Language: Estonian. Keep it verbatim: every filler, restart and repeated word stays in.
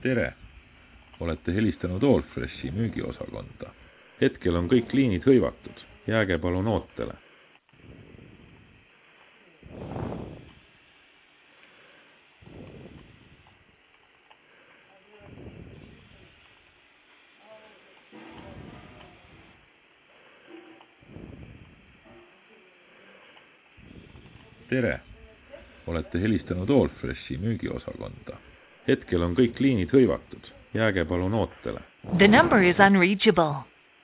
Tere! Olete helistanud Allfreshi müügiosakonda. Hetkel on kõik liinid hõivatud. Jääge palun ootele. Tere! Olete helistanud Allfreshi müügiosakonda. Hetkel on kõik liinid hõivatud. Jääge palun ootele. The number is unreachable.